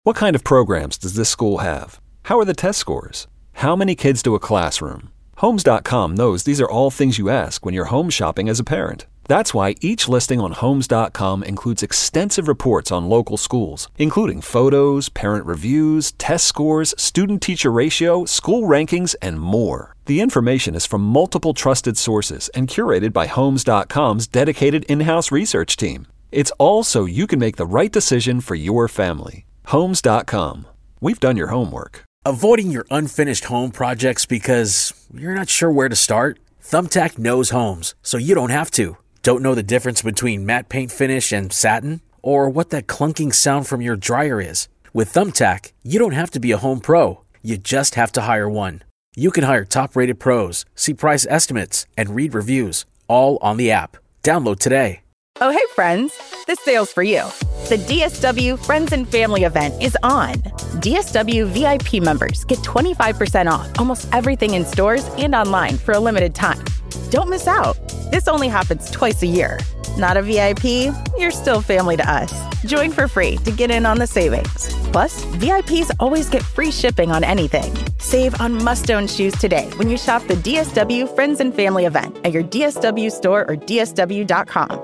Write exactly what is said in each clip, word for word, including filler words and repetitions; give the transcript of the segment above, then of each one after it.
What kind of programs does this school have? How are the test scores? How many kids do a classroom? Homes dot com knows these are all things you ask when you're home shopping as a parent. That's why each listing on Homes dot com includes extensive reports on local schools, including photos, parent reviews, test scores, student-teacher ratio, school rankings, and more. The information is from multiple trusted sources and curated by Homes dot com's dedicated in-house research team. It's all so you can make the right decision for your family. Homes dot com. We've done your homework. Avoiding your unfinished home projects because you're not sure where to start? Thumbtack knows homes, so you don't have to. Don't know the difference between matte paint finish and satin? Or what that clunking sound from your dryer is? With Thumbtack, you don't have to be a home pro. You just have to hire one. You can hire top-rated pros, see price estimates, and read reviews, all on the app. Download today. Oh, hey, friends. This sale's for you. The D S W Friends and Family event is on. D S W V I P members get twenty-five percent off almost everything in stores and online for a limited time. Don't miss out. This only happens twice a year. Not a V I P? You're still family to us. Join for free to get in on the savings. Plus, V I Ps always get free shipping on anything. Save on must-own shoes today when you shop the D S W Friends and Family event at your D S W store or D S W dot com.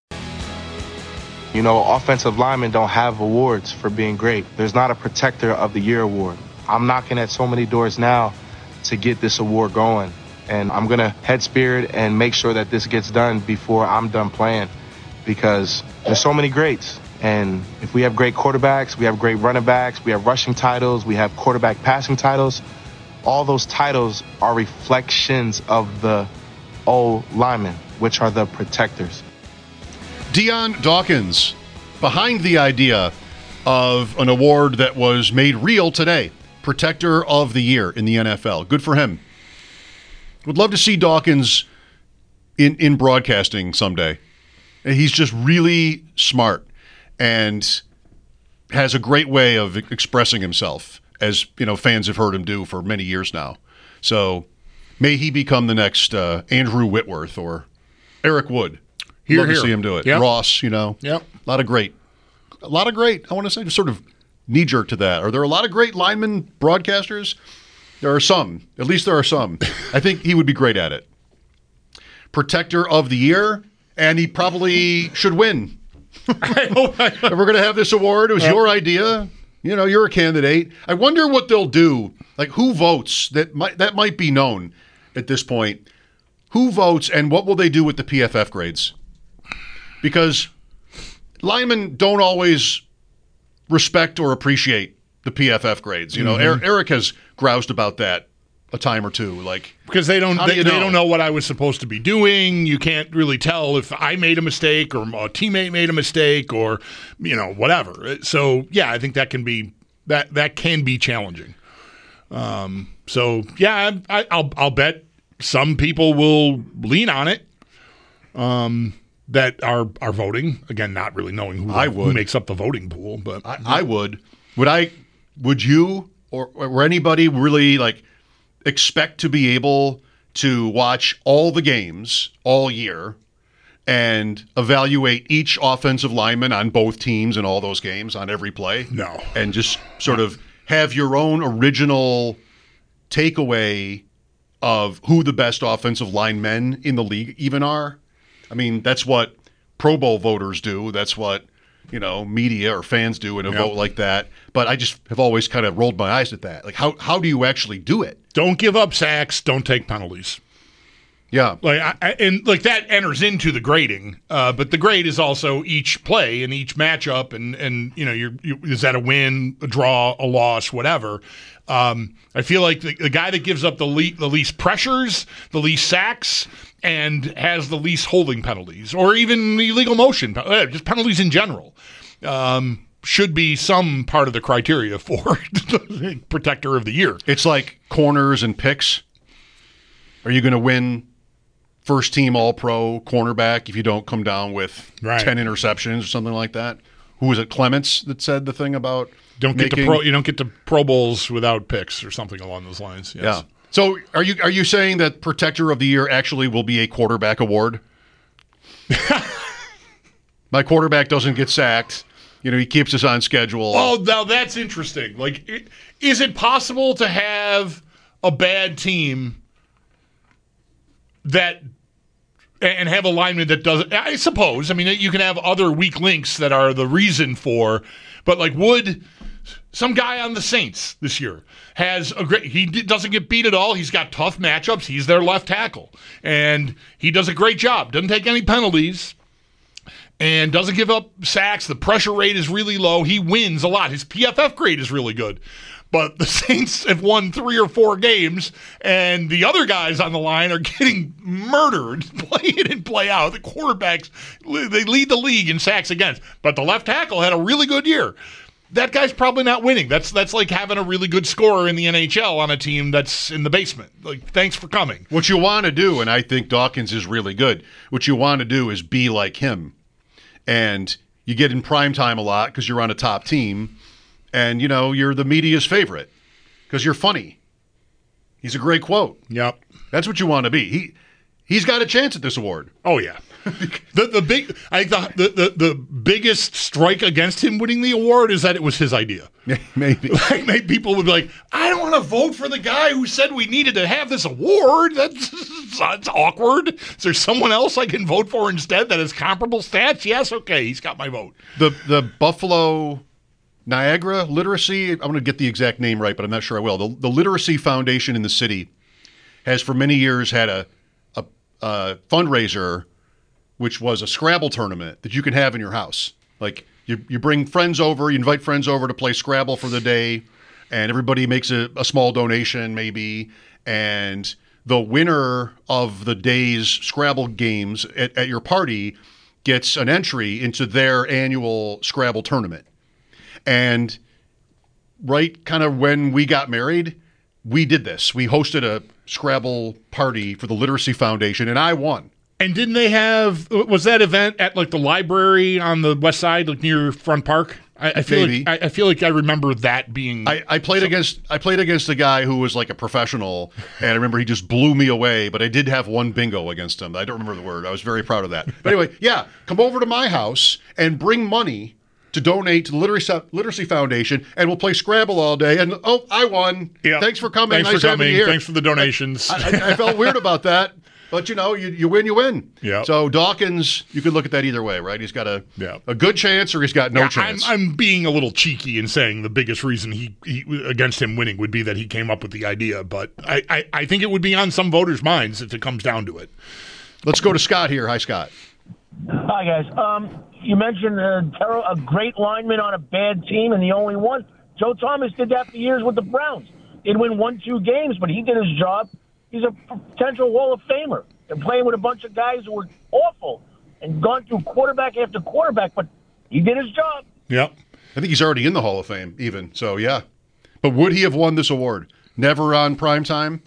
You know, offensive linemen don't have awards for being great. There's not a Protector of the Year award. I'm knocking at so many doors now to get this award going. And I'm going to head spirit and make sure that this gets done before I'm done playing, because there's so many greats. And if we have great quarterbacks, we have great running backs, we have rushing titles, we have quarterback passing titles, all those titles are reflections of the O linemen, which are the protectors. Dion Dawkins, behind the idea of an award that was made real today, Protector of the Year in the N F L. Good for him. Would love to see Dawkins in, in broadcasting someday. He's just really smart and has a great way of expressing himself, as you know, fans have heard him do for many years now. So may he become the next uh, Andrew Whitworth or Eric Wood. Here, Love here. to see him do it. Yep. Ross, you know. Yep. A lot of great. A lot of great. I want to say, just sort of knee-jerk to that. Are there a lot of great lineman broadcasters? There are some. At least there are some. I think he would be great at it. Protector of the Year, and he probably should win. I hope I, If we're going to have this award, it was Well, your idea. You know, you're a candidate. I wonder what they'll do. Like, who votes? That might that might be known at this point. Who votes, and what will they do with the P F F grades? Because linemen don't always respect or appreciate the P F F grades. You know, Mm-hmm. Er- Eric has groused about that a time or two. Like, because they don't How do they, you they know? don't know what I was supposed to be doing. You can't really tell if I made a mistake or a teammate made a mistake or you know whatever. So yeah, I think that can be that that can be challenging. Um, so yeah, I, I'll I'll bet some people will lean on it. Um, that are are voting again, not really knowing who, I who would. makes up the voting pool, but I, I would. Would I? Would you or, or anybody really like expect to be able to watch all the games all year and evaluate each offensive lineman on both teams in all those games on every play? No. And just sort of have your own original takeaway of who the best offensive linemen in the league even are? I mean, that's what Pro Bowl voters do. That's what, you know, media or fans do in a Yep. vote like that. But I just have always kind of rolled my eyes at that. Like, how how do you actually do it? don't give up sacks, don't take penalties. Yeah. Like I, I- and like that enters into the grading, uh, but the grade is also each play and each matchup, and and you know, you're, you, is that a win, a draw, a loss, whatever. Um, I feel like the, the guy that gives up the, le- the least pressures, the least sacks, and has the least holding penalties, or even illegal motion, uh, just penalties in general, um, should be some part of the criteria for Protector of the Year. It's like corners and picks. Are you going to win first team all-pro cornerback if you don't come down with Right. ten interceptions or something like that? Who was it, Clements, that said the thing about Don't get making, to pro. You don't get to Pro Bowls without picks or something along those lines. Yes. Yeah. So are you are you saying that Protector of the Year actually will be a quarterback award? My quarterback doesn't get sacked. You know, he keeps us on schedule. Oh, now that's interesting. Like, i- is it possible to have a bad team that and have a lineman that doesn't? I suppose. I mean, you can have other weak links that are the reason for, but like, would some guy on the Saints this year has a great, he d- doesn't get beat at all. He's got tough matchups. He's their left tackle, and he does a great job. Doesn't take any penalties and doesn't give up sacks. The pressure rate is really low. He wins a lot. His P F F grade is really good. But the Saints have won three or four games, and the other guys on the line are getting murdered, play in and play out. The quarterbacks, they lead the league in sacks against. But the left tackle had a really good year. That guy's probably not winning. That's that's like having a really good scorer in the N H L on a team that's in the basement. Like, thanks for coming. What you want to do, and I think Dawkins is really good, what you want to do is be like him. And you get in prime time a lot because you're on a top team. And, you know, you're the media's favorite because you're funny. He's a great quote. Yep. That's what you want to be. He, he's got a chance at this award. Oh, yeah. the the big I think the, the, the biggest strike against him winning the award is that it was his idea. Maybe. Like, maybe people would be like, I don't want to vote for the guy who said we needed to have this award. That's, that's awkward. Is there someone else I can vote for instead that has comparable stats? Yes, okay, he's got my vote. The the Buffalo Niagara Literacy, I'm going to get the exact name right, but I'm not sure I will. The, the Literacy Foundation in the city has for many years had a, a, a fundraiser, which was a Scrabble tournament that you can have in your house. Like, you, you bring friends over, you invite friends over to play Scrabble for the day, and everybody makes a, a small donation maybe, and the winner of the day's Scrabble games at, at your party gets an entry into their annual Scrabble tournament. And right kind of when we got married, we did this. We hosted a Scrabble party for the Literacy Foundation, and I won. And didn't they have, was that event at like the library on the west side, like near Front Park? I, I feel Maybe. like I, I feel like I remember that being. I, I played against I played against a guy who was like a professional, and I remember he just blew me away. But I did have one bingo against him. I don't remember the word. I was very proud of that. But anyway, yeah, come over to my house and bring money to donate to the Literacy, Literacy Foundation, and we'll play Scrabble all day. And oh, I won. Yeah. Thanks for coming. Thanks nice for having coming. you here. Thanks for the donations. I, I, I felt weird about that. But, you know, you, you win, you win. Yeah. So Dawkins, you could look at that either way, right? He's got a Yeah. a good chance or he's got no Yeah, chance. I'm, I'm being a little cheeky in saying the biggest reason he, he against him winning would be that he came up with the idea, but I, I, I think it would be on some voters' minds if it comes down to it. Let's go to Scott here. Hi, Scott. Hi, guys. Um, you mentioned a, ter- a great lineman on a bad team and the only one. Joe Thomas did that for years with the Browns. They'd win one, two games, but he did his job. He's a potential Hall of Famer. They're playing with a bunch of guys who were awful and gone through quarterback after quarterback, but he did his job. Yep. I think he's already in the Hall of Fame, even. So, yeah. But would he have won this award? Never on prime time?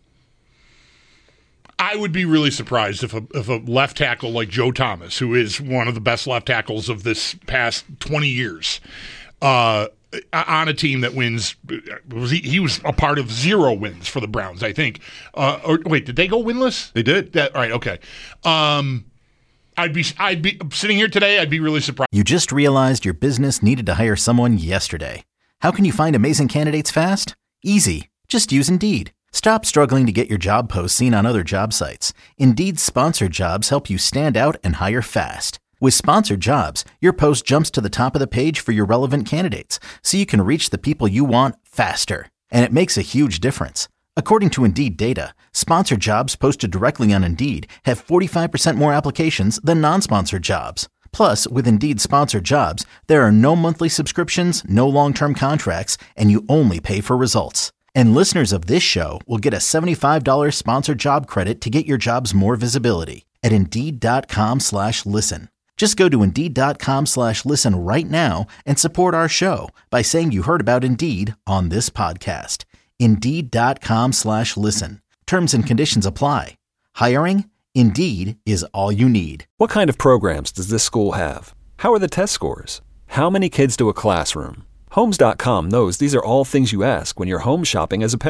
I would be really surprised if a if a left tackle like Joe Thomas, who is one of the best left tackles of this past twenty years, uh, on a team that wins, was he, he was a part of zero wins for the Browns, I think. Uh, or wait, did they go winless? They did. That right? Okay. Um, I'd be I'd be sitting here today. I'd be really surprised. You just realized your business needed to hire someone yesterday. How can you find amazing candidates fast? Easy. Just use Indeed. Stop struggling to get your job posts seen on other job sites. Indeed's sponsored jobs help you stand out and hire fast. With sponsored jobs, your post jumps to the top of the page for your relevant candidates, so you can reach the people you want faster. And it makes a huge difference. According to Indeed data, sponsored jobs posted directly on Indeed have forty-five percent more applications than non-sponsored jobs. Plus, with Indeed sponsored jobs, there are no monthly subscriptions, no long-term contracts, and you only pay for results. And listeners of this show will get a seventy-five dollars sponsored job credit to get your jobs more visibility at Indeed.com slash listen. Just go to Indeed.com slash listen right now and support our show by saying you heard about Indeed on this podcast. Indeed.com slash listen. Terms and conditions apply. Hiring? Indeed is all you need. What kind of programs does this school have? How are the test scores? How many kids do a classroom? Homes dot com knows these are all things you ask when you're home shopping as a parent.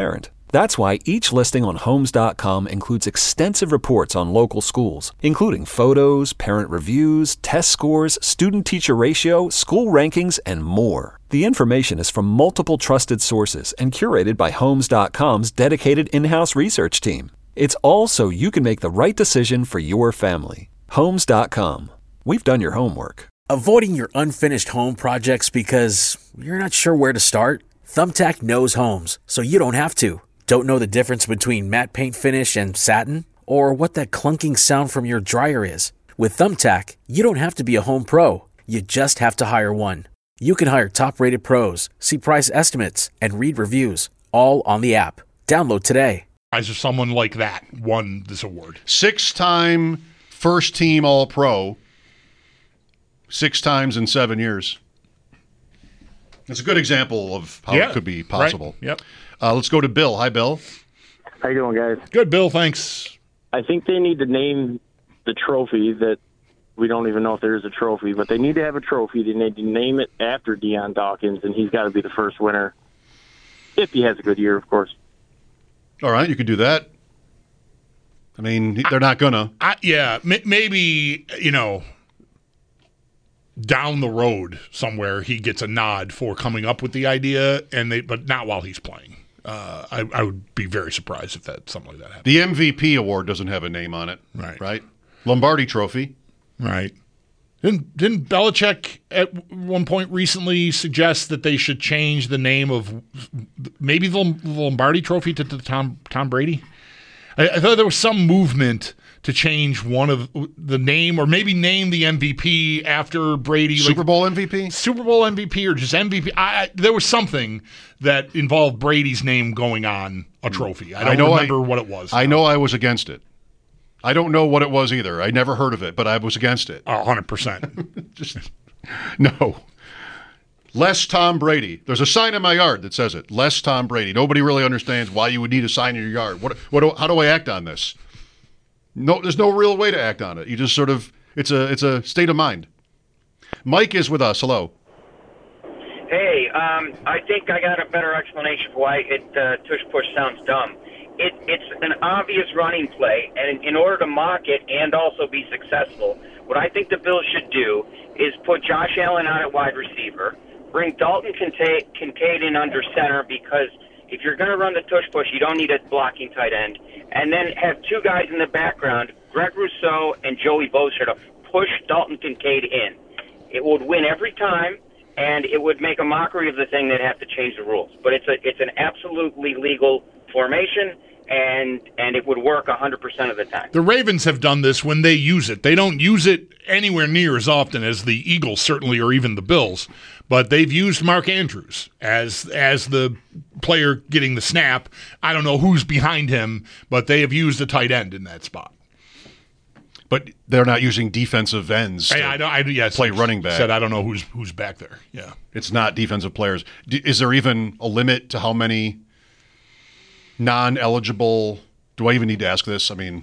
That's why each listing on Homes dot com includes extensive reports on local schools, including photos, parent reviews, test scores, student-teacher ratio, school rankings, and more. The information is from multiple trusted sources and curated by Homes dot com's dedicated in-house research team. It's all so you can make the right decision for your family. Homes dot com. We've done your homework. Avoiding your unfinished home projects because you're not sure where to start? Thumbtack knows homes, so you don't have to. Don't know the difference between matte paint finish and satin? Or what that clunking sound from your dryer is? With Thumbtack, you don't have to be a home pro. You just have to hire one. You can hire top-rated pros, see price estimates, and read reviews, all on the app. Download today. As if someone like that won this award. Six-time first-team All-Pro, six times in seven years. It's a good example of how Yeah, it could be possible. Right. Yep. Uh, let's go to Bill. Hi, Bill. How you doing, guys? Good, Bill. Thanks. I think they need to name the trophy that we don't even know if there is a trophy, but they need to have a trophy. They need to name it after Dion Dawkins, and he's got to be the first winner if he has a good year, of course. All right, you could do that. I mean, they're not gonna. I, yeah, m- maybe, you know, down the road somewhere he gets a nod for coming up with the idea, and they, but not while he's playing. Uh, I, I would be very surprised if that something like that happened. The M V P award doesn't have a name on it. Right. Right? Lombardi Trophy. Right. Didn't, didn't Belichick at one point recently suggest that they should change the name of maybe the Lombardi Trophy to, to Tom Tom Brady? I, I thought there was some movement to change one of the name, or maybe name the M V P after Brady. Super like, Bowl M V P? Super Bowl M V P or just M V P. I, I, there was something that involved Brady's name going on a trophy. I don't I know remember I, what it was. I know I was against it. I don't know what it was either. I never heard of it, but I was against it. A hundred percent. Just no. Less Tom Brady. There's a sign in my yard that says it. Less Tom Brady. Nobody really understands why you would need a sign in your yard. What? What? Do, how do I act on this? No, there's no real way to act on it. You just sort of. It's a. It's a state of mind. Mike is with us. Hello. Hey, um, I think I got a better explanation for why it uh, tush push sounds dumb. It, it's an obvious running play, and in order to mock it and also be successful, what I think the Bills should do is put Josh Allen on at wide receiver, bring Dalton Kincaid, Kincaid in under center, because if you're going to run the tush push, you don't need a blocking tight end, and then have two guys in the background, Greg Rousseau and Joey Bosa, to push Dalton Kincaid in. It would win every time, and it would make a mockery of the thing. They'd have to change the rules. But it's a it's an absolutely legal formation, and and it would work one hundred percent of the time. The Ravens have done this when they use it. They don't use it anywhere near as often as the Eagles, certainly, or even the Bills. But they've used Mark Andrews as as the player getting the snap. I don't know who's behind him, but they have used a tight end in that spot. But they're not using defensive ends to I, I, I, yes, play running back. Said I don't know who's who's back there. Yeah, it's not defensive players. D- is there even a limit to how many non-eligible? Do I even need to ask this? I mean,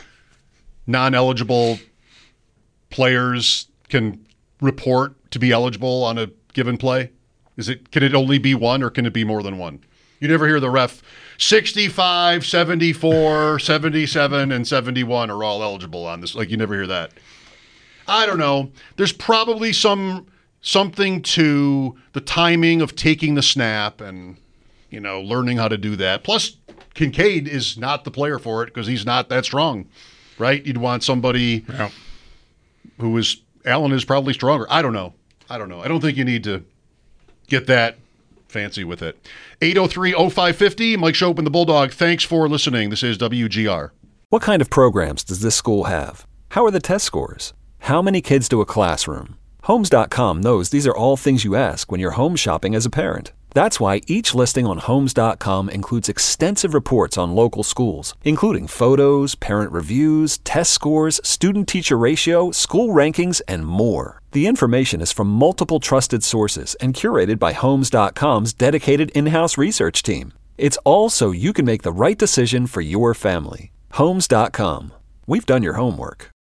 non-eligible players can report to be eligible on a given play. Is it? Can it only be one, or can it be more than one? You never hear the ref. sixty-five, seventy-four, seventy-seven, and seventy-one are all eligible on this. Like, you never hear that. I don't know. There's probably some something to the timing of taking the snap and, you know, learning how to do that. Plus, Kincaid is not the player for it because he's not that strong, right? You'd want somebody yeah. who is – Allen is probably stronger. I don't know. I don't know. I don't think you need to get that fancy with it. eight oh three oh five five oh, Mike Schopp and the Bulldog. Thanks for listening. This is W G R. What kind of programs does this school have? How are the test scores? How many kids do a classroom? Homes dot com knows these are all things you ask when you're home shopping as a parent. That's why each listing on Homes dot com includes extensive reports on local schools, including photos, parent reviews, test scores, student-teacher ratio, school rankings, and more. The information is from multiple trusted sources and curated by Homes dot com's dedicated in-house research team. It's all so you can make the right decision for your family. Homes dot com. We've done your homework.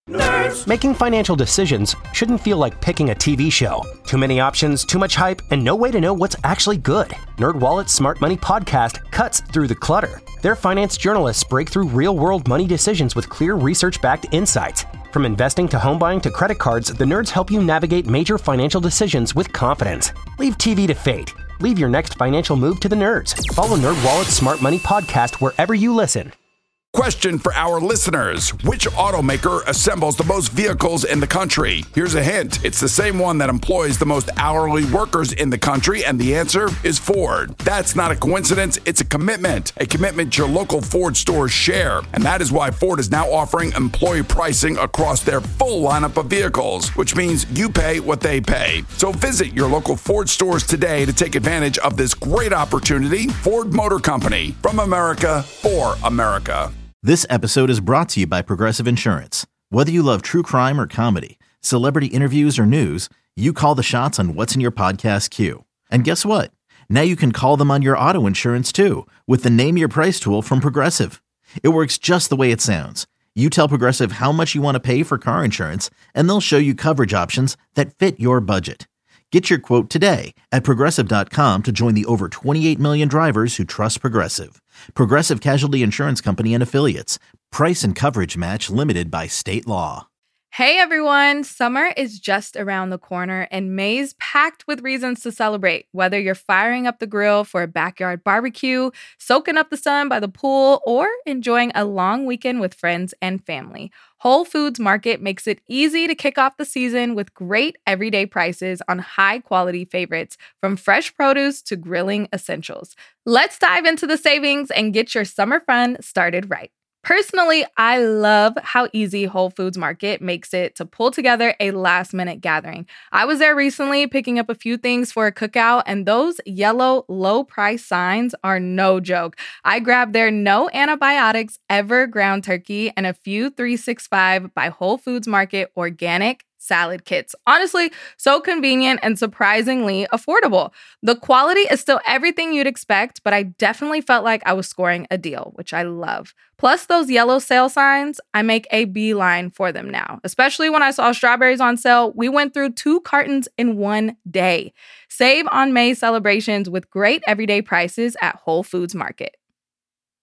Nerds. Making financial decisions shouldn't feel like picking a T V show. Too many options, too much hype, and no way to know what's actually good. NerdWallet's Smart Money Podcast cuts through the clutter. Their finance journalists break through real-world money decisions with clear research-backed insights. From investing to home buying to credit cards, the nerds help you navigate major financial decisions with confidence. Leave T V to fate. Leave your next financial move to the nerds. Follow NerdWallet's Smart Money Podcast wherever you listen. Question for our listeners. Which automaker assembles the most vehicles in the country? Here's a hint. It's the same one that employs the most hourly workers in the country, and the answer is Ford. That's not a coincidence. It's a commitment. A commitment your local Ford stores share. And that is why Ford is now offering employee pricing across their full lineup of vehicles, which means you pay what they pay. So visit your local Ford stores today to take advantage of this great opportunity. Ford Motor Company. From America, for America. This episode is brought to you by Progressive Insurance. Whether you love true crime or comedy, celebrity interviews or news, you call the shots on what's in your podcast queue. And guess what? Now you can call them on your auto insurance too with the Name Your Price tool from Progressive. It works just the way it sounds. You tell Progressive how much you want to pay for car insurance, and they'll show you coverage options that fit your budget. Get your quote today at Progressive dot com to join the over twenty-eight million drivers who trust Progressive. Progressive Casualty Insurance Company and Affiliates. Price and coverage match limited by state law. Hey everyone, summer is just around the corner and May's packed with reasons to celebrate. Whether you're firing up the grill for a backyard barbecue, soaking up the sun by the pool, or enjoying a long weekend with friends and family, Whole Foods Market makes it easy to kick off the season with great everyday prices on high-quality favorites, from fresh produce to grilling essentials. Let's dive into the savings and get your summer fun started right. Personally, I love how easy Whole Foods Market makes it to pull together a last-minute gathering. I was there recently picking up a few things for a cookout, and those yellow low-price signs are no joke. I grabbed their no antibiotics ever ground turkey and a few three sixty-five by Whole Foods Market organic salad kits. Honestly, so convenient and surprisingly affordable. The quality is still everything you'd expect, but I definitely felt like I was scoring a deal, which I love. Plus those yellow sale signs, I make a beeline for them now. Especially when I saw strawberries on sale, we went through two cartons in one day. Save on May celebrations with great everyday prices at Whole Foods Market.